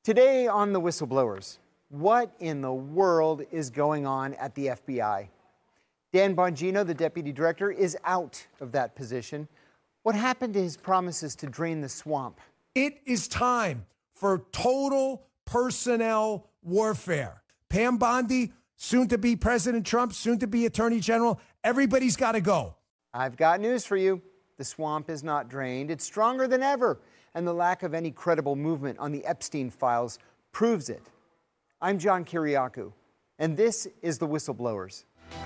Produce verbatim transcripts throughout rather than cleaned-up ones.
Today on The Whistleblowers, what in the world is going on at the F B I? Dan Bongino, the deputy director, is out of that position. What happened to his promises to drain the swamp? It is time for total personnel warfare. Pam Bondi, soon to be President Trump, soon to be Attorney General, everybody's got to go. I've got news for you. The swamp is not drained. It's stronger than ever. And the lack of any credible movement on the Epstein files proves it. I'm John Kiriakou, and this is The Whistleblowers.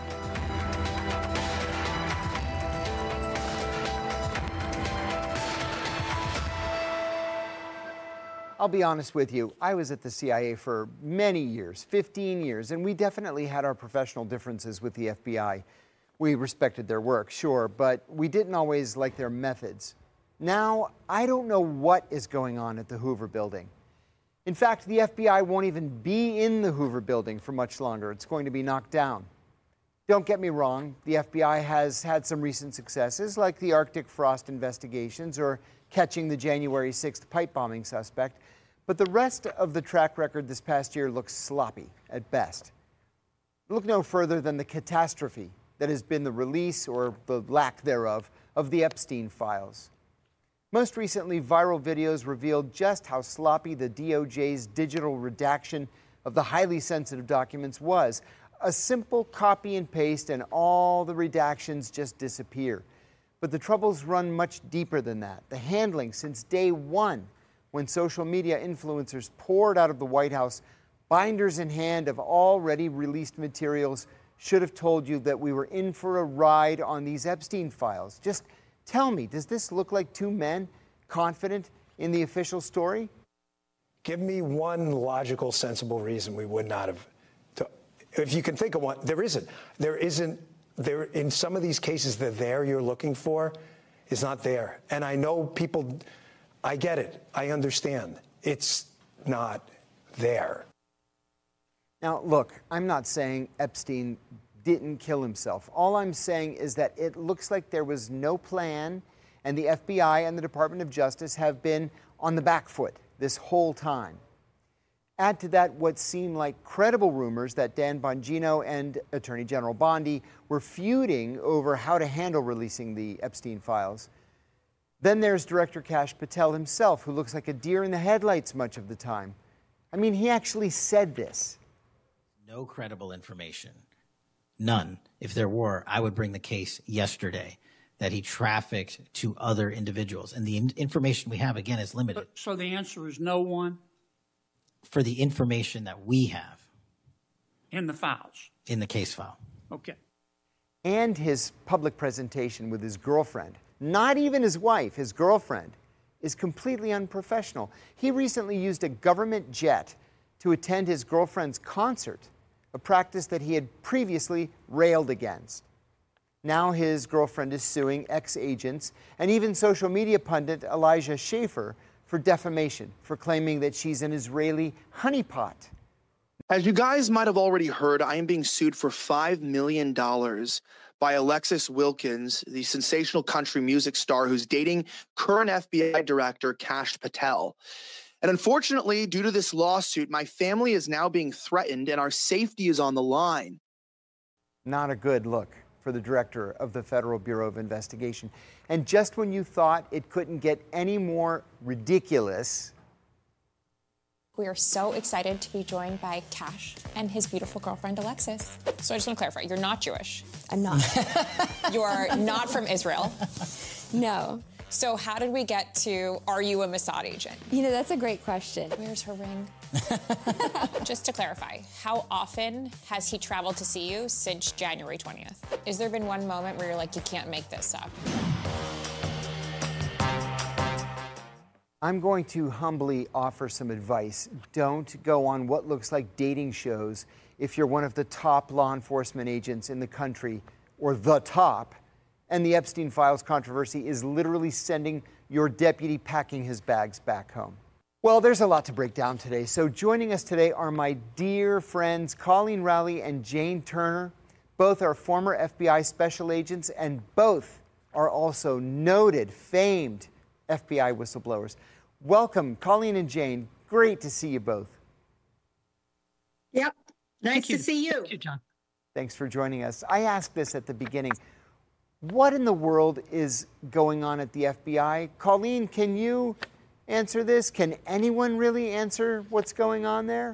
I'll be honest with you, I was at the C I A for many years, fifteen years, and we definitely had our professional differences with the F B I. We respected their work, sure, but we didn't always like their methods. Now, I don't know what is going on at the Hoover Building. In fact, the F B I won't even be in the Hoover Building for much longer. It's going to be knocked down. Don't get me wrong, the F B I has had some recent successes, like the Arctic frost investigations or catching the January sixth pipe bombing suspect, but the rest of the track record this past year looks sloppy at best. Look no further than the catastrophe that has been the release, or the lack thereof, of the Epstein files. Most recently, viral videos revealed just how sloppy the D O J's digital redaction of the highly sensitive documents was. A simple copy and paste and all the redactions just disappear. But the troubles run much deeper than that. The handling since day one, when social media influencers poured out of the White House binders in hand of already released materials, should have told you that we were in for a ride on these Epstein files. Just tell me, does this look like two men confident in the official story? Give me one logical, sensible reason we would not have. To, if you can think of one, there isn't. There isn't. There in some of these cases, the there you're looking for is not there. And I know people. I get it. I understand. It's not there. Now, look, I'm not saying Epstein didn't kill himself. All I'm saying is that it looks like there was no plan, and the F B I and the Department of Justice have been on the back foot this whole time. Add to that what seemed like credible rumors that Dan Bongino and Attorney General Bondi were feuding over how to handle releasing the Epstein files. Then there's Director Kash Patel himself, who looks like a deer in the headlights much of the time. I mean, he actually said this. No credible information. None. If there were, I would bring the case yesterday that he trafficked to other individuals. And the in- information we have, again, is limited. So the answer is no one? For the information that we have. In the files? In the case file. Okay. And his public presentation with his girlfriend, not even his wife, his girlfriend, is completely unprofessional. He recently used a government jet to attend his girlfriend's concert, a practice that he had previously railed against. Now his girlfriend is suing ex-agents and even social media pundit Elijah Schaffer for defamation, for claiming that she's an Israeli honeypot. As you guys might have already heard, I am being sued for five million dollars by Alexis Wilkins, the sensational country music star who's dating current F B I Director Kash Patel. And unfortunately, due to this lawsuit, my family is now being threatened and our safety is on the line. Not a good look for the director of the Federal Bureau of Investigation. And just when you thought it couldn't get any more ridiculous, we are so excited to be joined by Kash and his beautiful girlfriend, Alexis. So I just want to clarify, you're not Jewish. I'm not. You are not from Israel. No. So how did we get to, are you a Mossad agent? You know, that's a great question. Where's her ring? Just to clarify, how often has he traveled to see you since January twentieth? Has there been one moment where you're like, you can't make this up? I'm going to humbly offer some advice. Don't go on what looks like dating shows if you're one of the top law enforcement agents in the country, or the top, and the Epstein files controversy is literally sending your deputy packing his bags back home. Well, there's a lot to break down today, so joining us today are my dear friends Colleen Rowley and Jane Turner. Both are former F B I special agents, and both are also noted, famed F B I whistleblowers. Welcome, Colleen and Jane. Great to see you both. Yep. Nice Thank to you. see you. Thank you, John. Thanks for joining us. I asked this at the beginning. What in the world is going on at the F B I? Colleen, can you answer this? Can anyone really answer what's going on there?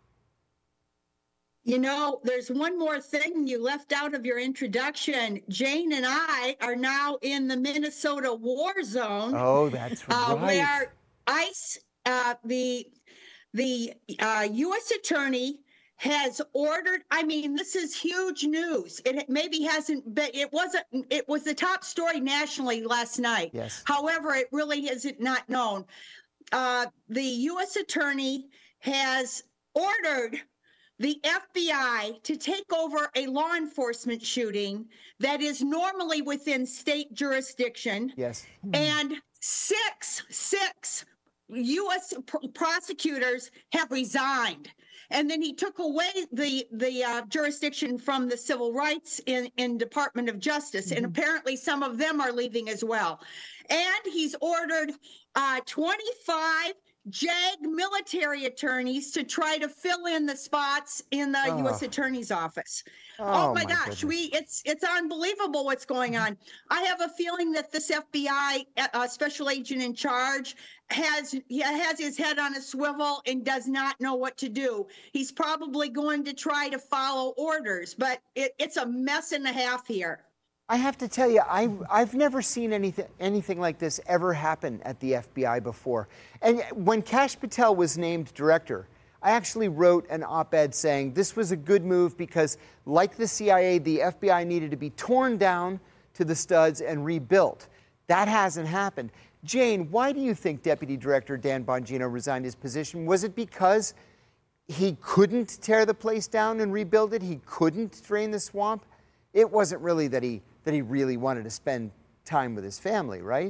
You know, there's one more thing you left out of your introduction. Jane and I are now in the Minnesota war zone. Oh, that's uh, right. Where ICE, uh, the the uh, U S attorney has ordered. I mean, this is huge news. It maybe hasn't been. It wasn't. It was the top story nationally last night. Yes. However, it really isn't not known. Uh, the U S attorney has ordered the F B I to take over a law enforcement shooting that is normally within state jurisdiction. Yes. And six, six U S pr- prosecutors have resigned. And then he took away the the uh, jurisdiction from the civil rights in, in Department of Justice. Mm-hmm. And apparently some of them are leaving as well. And he's ordered uh, twenty-five JAG military attorneys to try to fill in the spots in the oh. U S Attorney's Office. Oh, oh my, my gosh, goodness. we it's it's unbelievable what's going on. I have a feeling that this F B I uh, special agent in charge has he has his head on a swivel and does not know what to do. He's probably going to try to follow orders, but it, it's a mess and a half here. I have to tell you, I've, I've never seen anything anything like this ever happen at the F B I before. And when Kash Patel was named director, I actually wrote an op-ed saying this was a good move because, like the C I A, the F B I needed to be torn down to the studs and rebuilt. That hasn't happened. Jane, why do you think Deputy Director Dan Bongino resigned his position? Was it because he couldn't tear the place down and rebuild it? He couldn't drain the swamp? It wasn't really that he that he really wanted to spend time with his family, right?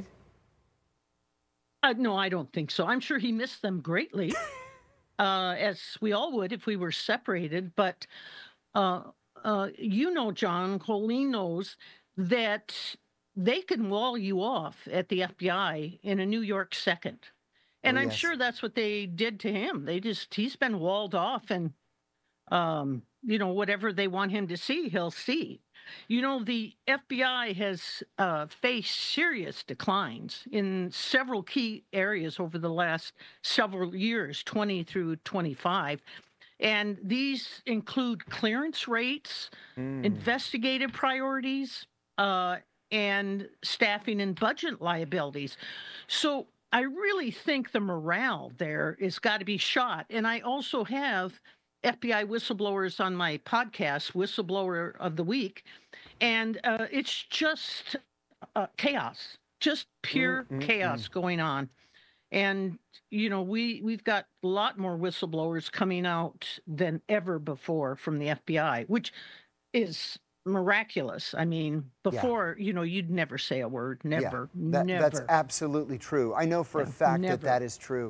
Uh, no, I don't think so. I'm sure he missed them greatly, uh, as we all would if we were separated. But uh, uh, you know, John, Colleen knows that they can wall you off at the F B I in a New York second. And oh, I'm yes. sure that's what they did to him. They just, he's been walled off and, um, you know, whatever they want him to see, he'll see. You know, the F B I has uh, faced serious declines in several key areas over the last several years, twenty through twenty-five. And these include clearance rates, mm. investigative priorities, uh, and staffing and budget liabilities. So I really think the morale there has got to be shot. And I also have F B I whistleblowers on my podcast, Whistleblower of the Week, and uh, it's just uh, chaos, just pure mm, mm, chaos mm. going on. And, you know, we, we've got a lot more whistleblowers coming out than ever before from the F B I, which is miraculous. I mean, before, yeah. you know, you'd never say a word, never, yeah, that, never. That's absolutely true. I know for yeah, a fact never. that that is true.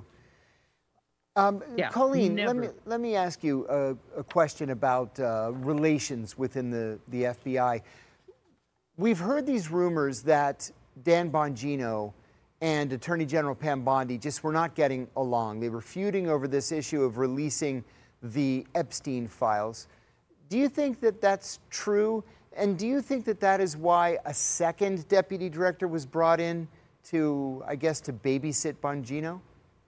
Um, yeah, Colleen, never. let me let me ask you a, a question about uh, relations within the, the F B I. We've heard these rumors that Dan Bongino and Attorney General Pam Bondi just were not getting along. They were feuding over this issue of releasing the Epstein files. Do you think that that's true? And do you think that that is why a second deputy director was brought in to, I guess, to babysit Bongino?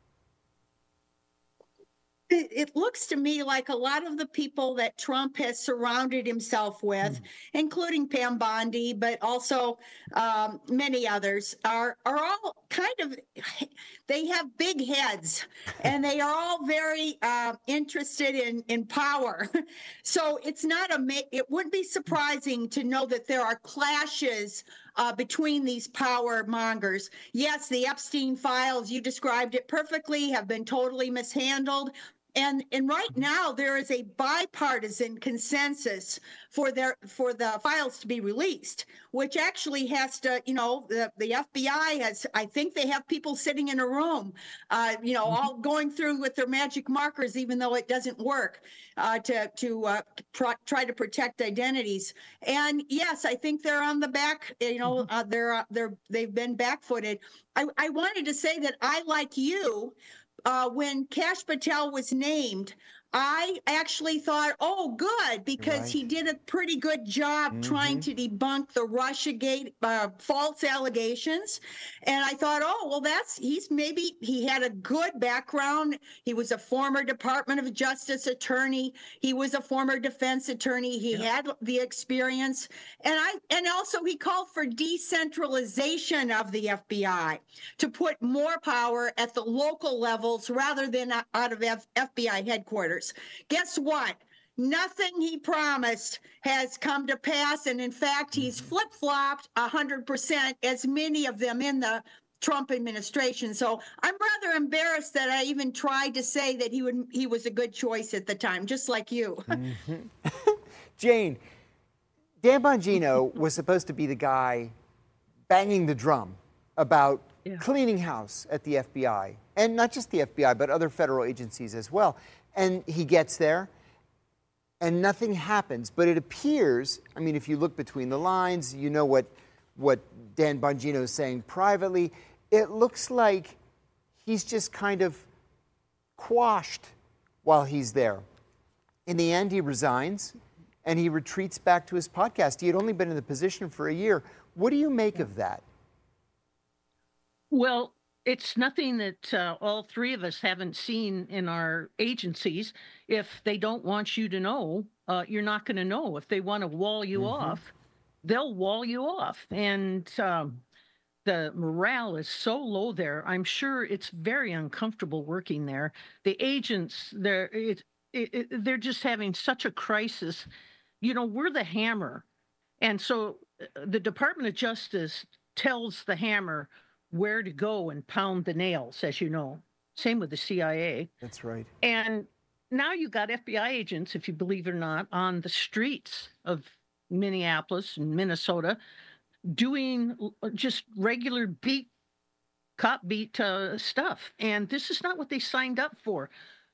It, it looks to me like a lot of the people that Trump has surrounded himself with, mm. including Pam Bondi, but also um, many others, are are all kind of, they have big heads, and they are all very uh, interested in in power. So it's not a, it wouldn't be surprising to know that there are clashes Uh, between these power mongers. Yes, the Epstein files, you described it perfectly, have been totally mishandled. And and right now there is a bipartisan consensus for their for the files to be released, which actually has to, you know, the, the F B I has, I think they have people sitting in a room, uh, you know, all going through with their magic markers, even though it doesn't work, uh, to to uh, pr- try to protect identities. And yes, I think they're on the back, you know, uh, they're they're they've been backfooted. I, I wanted to say that I, like you, uh, when Kash Patel was named, I actually thought, oh, good, because Right. he did a pretty good job Mhm. trying to debunk the Russiagate uh, false allegations. And I thought, oh, well, that's, he's maybe, he had a good background. He was a former Department of Justice attorney. He was a former defense attorney. He Yeah. had the experience. And I, and also he called for decentralization of the F B I to put more power at the local levels rather than out of F- FBI headquarters. Guess what? Nothing he promised has come to pass. And in fact, he's flip flopped one hundred percent, as many of them in the Trump administration. So I'm rather embarrassed that I even tried to say that he would he was a good choice at the time, just like you. Mm-hmm. Jane, Dan Bongino was supposed to be the guy banging the drum about Yeah. cleaning house at the F B I, and not just the F B I, but other federal agencies as well. And he gets there, and nothing happens. But it appears, I mean, if you look between the lines, you know what, what Dan Bongino is saying privately, it looks like he's just kind of quashed while he's there. In the end, he resigns, and he retreats back to his podcast. He had only been in the position for a year. What do you make of that? Well, it's nothing that uh, all three of us haven't seen in our agencies. If they don't want you to know, uh, you're not going to know. If they want to wall you Mm-hmm. off, they'll wall you off. And um, the morale is so low there. I'm sure it's very uncomfortable working there. The agents, they're it, it, it, they're just having such a crisis. You know, we're the hammer, and so uh, the Department of Justice tells the hammer where to go and pound the nails, as you know. Same with the C I A. That's right. And now you got F B I agents, if you believe it or not, on the streets of Minneapolis and Minnesota doing l- just regular beat, cop beat uh, stuff. And this is not what they signed up for.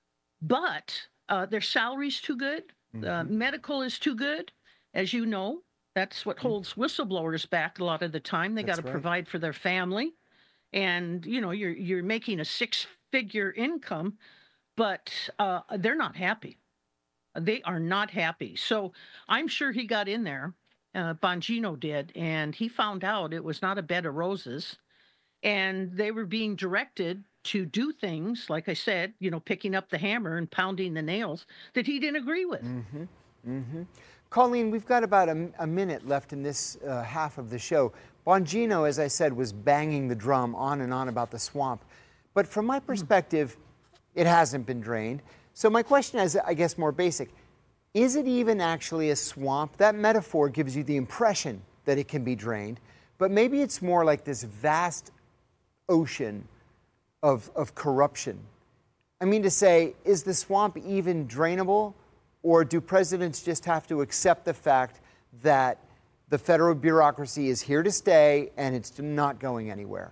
But uh, their salary's too good. Uh, medical is too good, as you know. That's what holds whistleblowers back a lot of the time. They got That's to right. provide for their family. And, you know, you're you're making a six-figure income, but uh, they're not happy. They are not happy. So I'm sure he got in there, uh, Bongino did, and he found out it was not a bed of roses. And they were being directed to do things, like I said, you know, picking up the hammer and pounding the nails that he didn't agree with. Mm-hmm. Mm-hmm. Colleen, we've got about a, a minute left in this uh, half of the show. Bongino, as I said, was banging the drum on and on about the swamp. But from my perspective, it hasn't been drained. So my question is, I guess, more basic. Is it even actually a swamp? That metaphor gives you the impression that it can be drained, but maybe it's more like this vast ocean of, of corruption. I mean to say, is the swamp even drainable? Or do presidents just have to accept the fact that the federal bureaucracy is here to stay and it's not going anywhere?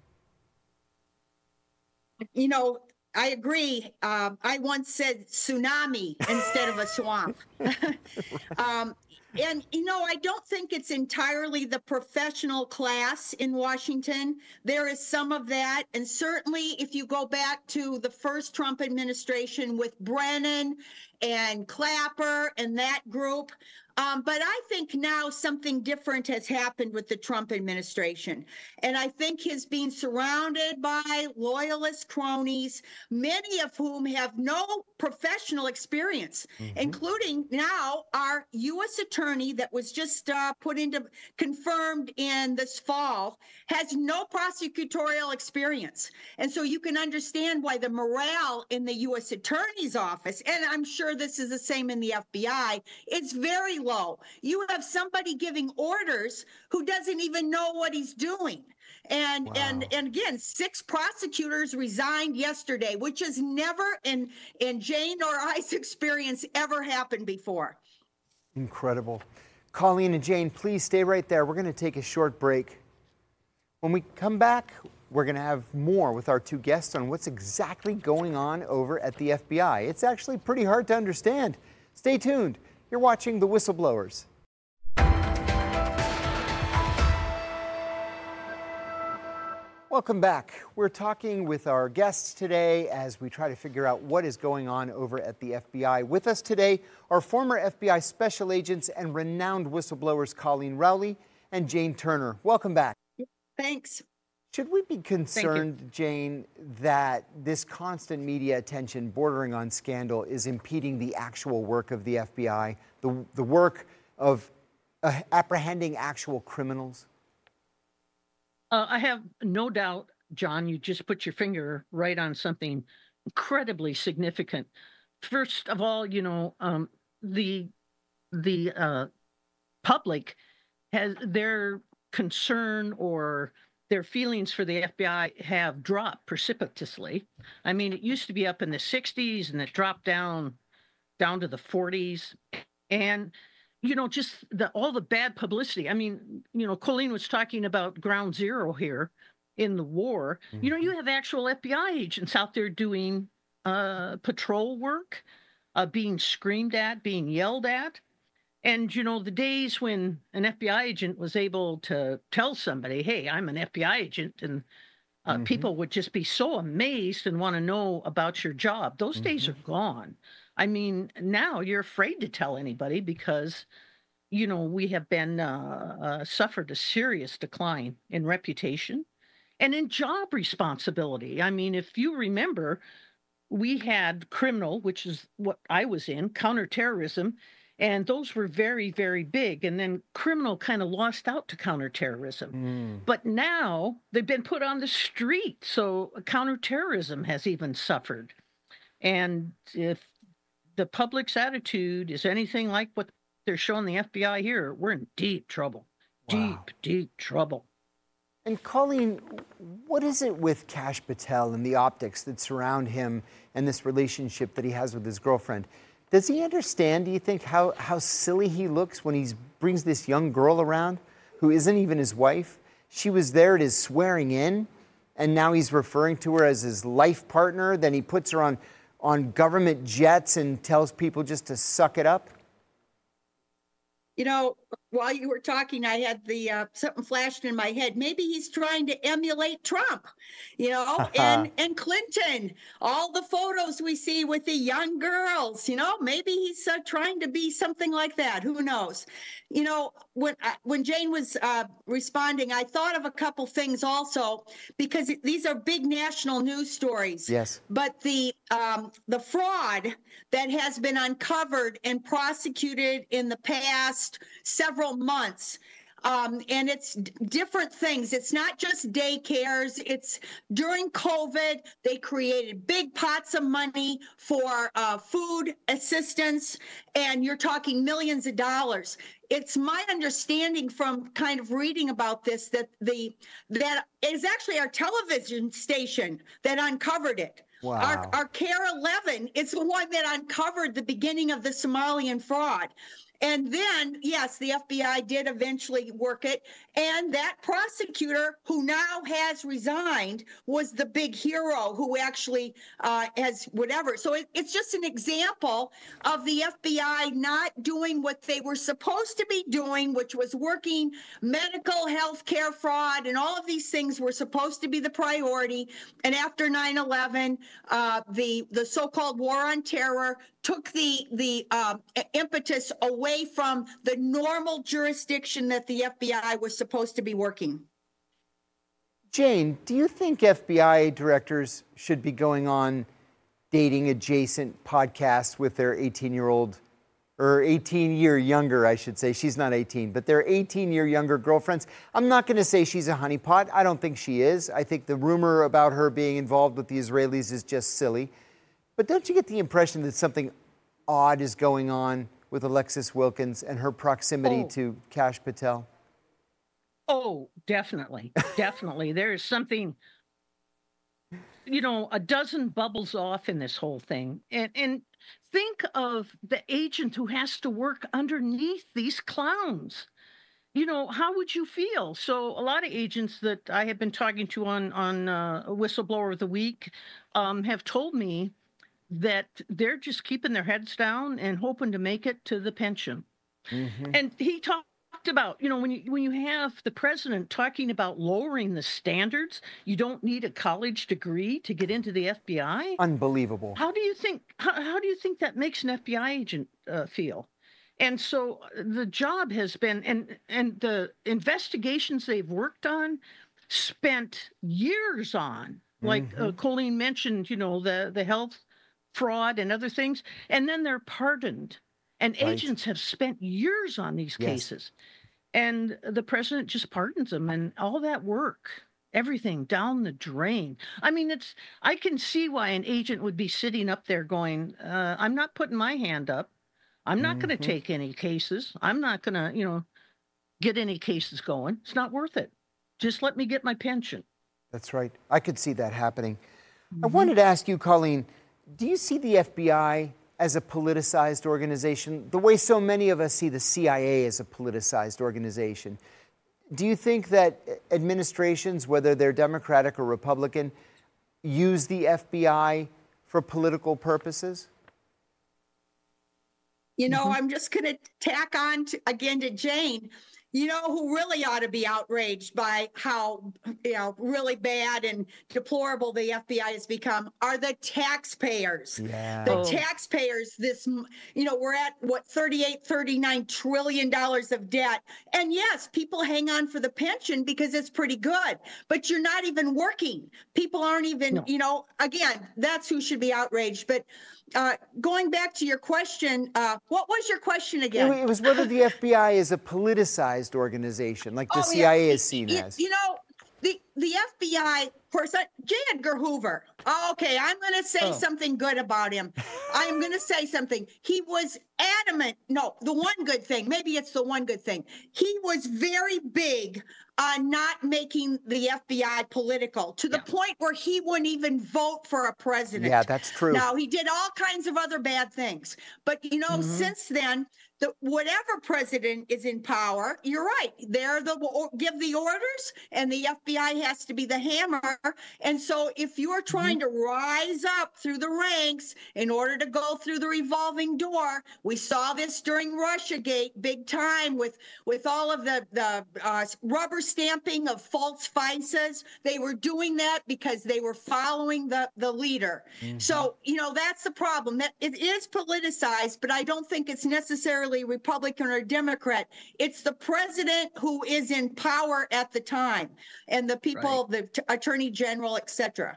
You know, I agree. Um, I once said tsunami instead of a swamp. um, and, you know, I don't think it's entirely the professional class in Washington. There is some of that. And certainly if you go back to the first Trump administration with Brennan and Clapper and that group, Um, but I think now something different has happened with the Trump administration. And I think his being surrounded by loyalist cronies, many of whom have no professional experience, mm-hmm. including now our U S attorney that was just uh, put into, confirmed in this fall, has no prosecutorial experience. And so you can understand why the morale in the U S attorney's office, and I'm sure this is the same in the F B I, it's very low. You have somebody giving orders who doesn't even know what he's doing. And, wow. and, and again, six prosecutors resigned yesterday, which has never in, in Jane or I's experience ever happened before. Incredible. Colleen and Jane, please stay right there. We're going to take a short break. When we come back, we're going to have more with our two guests on what's exactly going on over at the F B I. It's actually pretty hard to understand. Stay tuned. You're watching The Welcome back. We're talking with our guests today as we try to figure out what is going on over at the F B I. With us today are former F B I special agents and renowned whistleblowers Colleen Rowley and Jane Turner. Welcome back. Thanks. Should we be concerned, Jane, that this constant media attention bordering on scandal is impeding the actual work of the F B I, the, the work of uh, apprehending actual criminals? Uh, I have no doubt, John, you just put your finger right on something incredibly significant. First of all, you know, um, the the uh, public has their concern or their feelings for the F B I have dropped precipitously. I mean, it used to be up in the sixties and it dropped down down to the forties. And, you know, just the all the bad publicity. I mean, you know, Colleen was talking about ground zero here in the war. Mm-hmm. You know, you have actual F B I agents out there doing uh, patrol work, uh, being screamed at, being yelled at. And, you know, the days when an F B I agent was able to tell somebody, hey, I'm an F B I agent, and uh, mm-hmm. people would just be so amazed and want to know about your job. Those mm-hmm. days are gone. I mean, now you're afraid to tell anybody because, you know, we have been uh, uh, suffered a serious decline in reputation and in job responsibility. I mean, if you remember, we had criminal, which is what I was in, counterterrorism. And those were very, very big. And then criminal kind of lost out to counterterrorism. Mm. But now they've been put on the street. So counterterrorism has even suffered. And if the public's attitude is anything like what they're showing the F B I here, we're in deep trouble. Wow. Deep, deep trouble. And Colleen, what is it with Kash Patel and the optics that surround him and this relationship that he has with his girlfriend? Does he understand, do you think, how, how silly he looks when he brings this young girl around who isn't even his wife? She was there at his swearing in, and now he's referring to her as his life partner. Then he puts her on, on government jets and tells people just to suck it up. You know, while you were talking, I had the uh, something flashed in my head. Maybe he's trying to emulate Trump, you know, and and Clinton. All the photos we see with the young girls, you know, maybe he's uh, trying to be something like that. Who knows? You know, when uh, when Jane was uh, responding, I thought of a couple things also because these are big national news stories. Yes. But the um, the fraud that has been uncovered and prosecuted in the past several months. Um, and it's d- different things. It's not just daycares. It's during COVID, they created big pots of money for uh, food assistance, and you're talking millions of dollars. It's my understanding from kind of reading about this that the that is actually our television station that uncovered it. Wow. Our, our CARE eleven is the one that uncovered the beginning of the Somalian fraud. And then, yes, the F B I did eventually work it. And that prosecutor, who now has resigned, was the big hero who actually uh, has whatever. So it, it's just an example of the F B I not doing what they were supposed to be doing, which was working medical health care fraud. And all of these things were supposed to be the priority. And after nine eleven, uh, the, the so-called war on terror took the the uh, impetus away from the normal jurisdiction that the F B I was supposed to be working. Jane, do you think F B I directors should be going on dating adjacent podcasts with their eighteen-year-old, or eighteen-year younger, I should say. She's not eighteen, but their eighteen-year younger girlfriends? I'm not going to say she's a honeypot. I don't think she is. I think the rumor about her being involved with the Israelis is just silly. But don't you get the impression that something odd is going on with Alexis Wilkins and her proximity oh. to Kash Patel? Oh, definitely. Definitely. There is something, you know, a dozen bubbles off in this whole thing. And, and think of the agent who has to work underneath these clowns. You know, how would you feel? So a lot of agents that I have been talking to on, on uh, Whistleblower of the Week um, have told me that they're just keeping their heads down and hoping to make it to the pension. Mm-hmm. And he talked talked about, you know, when you when you have the president talking about lowering the standards, you don't need a college degree to get into the F B I. Unbelievable. How do you think? How, how do you think that makes an F B I agent uh, feel? And so the job has been, and and the investigations they've worked on, spent years on. Like Mm-hmm. uh, Colleen mentioned, you know, the the health fraud and other things, and then they're pardoned. And Right. agents have spent years on these Yes. cases. And the president just pardons them, and all that work, everything down the drain. I mean, it's, I can see why an agent would be sitting up there going, uh, I'm not putting my hand up. I'm not going to Mhm. take any cases. I'm not going to, you know, get any cases going. It's not worth it. Just let me get my pension. That's right. I could see that happening. I wanted to ask you, Colleen, do you see the F B I as a politicized organization, the way so many of us see the C I A as a politicized organization? Do you think that administrations, whether they're Democratic or Republican, use the F B I for political purposes? You know, I'm just going to tack on to, again to Jane. You know who really ought to be outraged by how, you know, really bad and deplorable the F B I has become are the taxpayers. Yeah. The Oh. taxpayers, this, you know, we're at what, thirty-eight, thirty-nine trillion dollars of debt. And yes, people hang on for the pension because it's pretty good, but you're not even working. People aren't even, No. you know, again, that's who should be outraged. But uh, going back to your question, uh, what was your question It, again? it was whether the F B I is a politicized organization, like the Oh, C I A yeah. is seen you, as. You know, the the F B I, of course, I- J. Edgar Hoover. Oh, okay, I'm going to say Oh. something good about him. I am going to say something. He was adamant. No, the one good thing. Maybe it's the one good thing. He was very big on not making the F B I political to the point where he wouldn't even vote for a president. Yeah, that's true. Now, he did all kinds of other bad things. But, you know, since then, the, whatever president is in power, you're right. They're the or, give the orders, and the F B I has to be the hammer. And so, if you're trying to rise up through the ranks in order to go through the revolving door, we saw this during Russiagate, big time, with with all of the the uh, rubber stamping of false F I C Es. They were doing that because they were following the the leader. So, you know, that's the problem. That it is politicized, but I don't think it's necessarily Republican or Democrat. It's the president who is in power at the time, and the people, the t- attorney general, et cetera.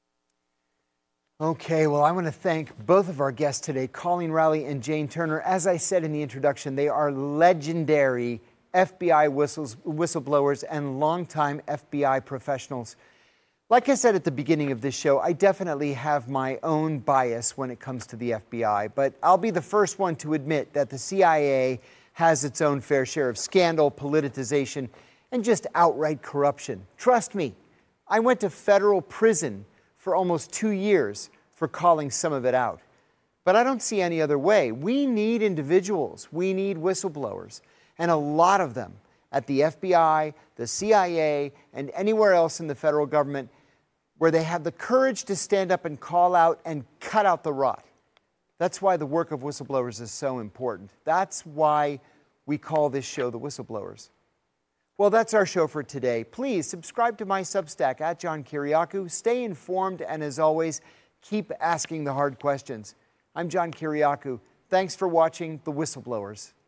Okay, well, I want to thank both of our guests today, Colleen Riley and Jane Turner. As I said in the introduction, they are legendary F B I whistles, whistleblowers and longtime F B I professionals. Like I said at the beginning of this show, I definitely have my own bias when it comes to the F B I, but I'll be the first one to admit that the C I A has its own fair share of scandal, politicization, and just outright corruption. Trust me, I went to federal prison for almost two years for calling some of it out. But I don't see any other way. We need individuals. We need whistleblowers, and a lot of them at the F B I, the C I A, and anywhere else in the federal government where they have the courage to stand up and call out and cut out the rot. That's why the work of whistleblowers is so important. That's why we call this show The Whistleblowers. Well, that's our show for today. Please subscribe to my Substack at John Kiriakou. Stay informed, and as always, keep asking the hard questions. I'm John Kiriakou. Thanks for watching The Whistleblowers.